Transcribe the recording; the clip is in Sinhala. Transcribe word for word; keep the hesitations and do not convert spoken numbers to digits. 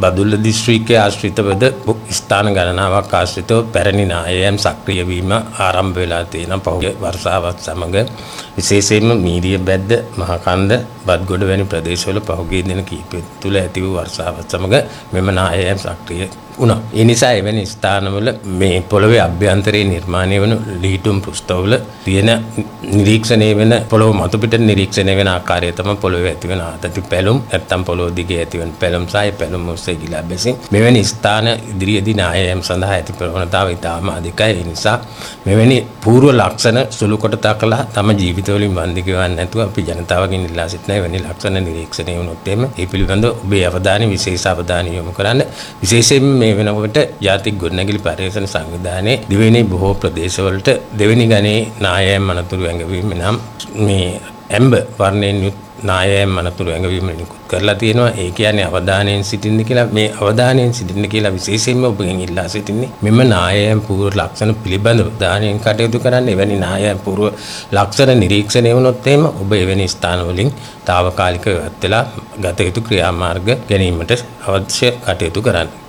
බදුල්ල දිස්ත්‍රික්කයේ ආශ්‍රිතවද ස්ථාන ගණනාවක් ආශ්‍රිතව පැරණි නායයන් සක්‍රිය වීම ආරම්භ වෙලා තියෙන පහුගිය වර්ෂාවත් සමග විශේෂයෙන්ම මීරිය බැද්ද මහකන්ද බත්ගොඩ වැනි ප්‍රදේශවල පහුගිය දින කිහිපය තුළ ඇති වූ වර්ෂාවත් සමග මෙම නායයන් සක්‍රිය වුණා. ඒ නිසා එවැනි ස්ථානවල මේ පොළොවේ අභ්‍යන්තරයේ නිර්මාණය වන ලීටුම් පෘෂ්ඨවල තියෙන නිරීක්ෂණය වෙන පොළොව මතු පිට නිරීක්ෂණය වෙන ආකාරය තමයි පොළොවේ ඇති වෙන ආතති පැලුම් නැත්නම් පොළොව දිගේ ඇති වෙන පැලුම් සහ පැලුම් ඔස්සේ ගිලා බැසින් මෙවැනි ස්ථාන ඉදිරියේදී නායයන් සඳහා ඇති ප්‍රවණතාව ඉතාම අධිකයි. ඒ නිසා මෙවැනි පූර්ව ලක්ෂණ සුළු කොට දක්වලා තම ජීවිතවලින් වන්දි ගෙවන්නේ නැතුව අපි ජනතාවගෙන් ඉල්ලා සිටින එවැනි ලක්ෂණ නිරීක්ෂණය වුණොත් එimhe ඒ පිළිබඳව ඔබේ අවධානය විශේෂ අවධානය යොමු කරන්න. විශේෂයෙන්ම මේ වෙනකොට ජාතික ගොඩනැගිලි පර්යේෂණ සංවිධානයේ දෙවෙනි බොහෝ ප්‍රදේශවලට දෙවෙනි ගණේ නායයන් අනතුරු ඇඟවීම නම් මේ ඇම්බර් වර්ණයෙන් යුත් නායයන් අනතුරු ඇඟවීම නිකුත් කරලා තියෙනවා. ඒ කියන්නේ අවධානයෙන් සිටින්න කියලා. මේ අවධානයෙන් සිටින්න කියලා විශේෂයෙන්ම ඔබගෙන් ඉල්ලා සිටින්නේ මෙම නායයන් පූර්ව ලක්ෂණ පිළිබඳව අවධානයෙන් කටයුතු කරන්න. එවැනි නායයන් පූර්ව ලක්ෂණ නිරීක්ෂණය වුණොත් එහෙම ඔබ එවැනි ස්ථාන වලින් తాවකාලිකව ඉවත් වෙලා ගත යුතු ක්‍රියාමාර්ග ගැනීමට අවශ්‍ය කටයුතු කරන්න.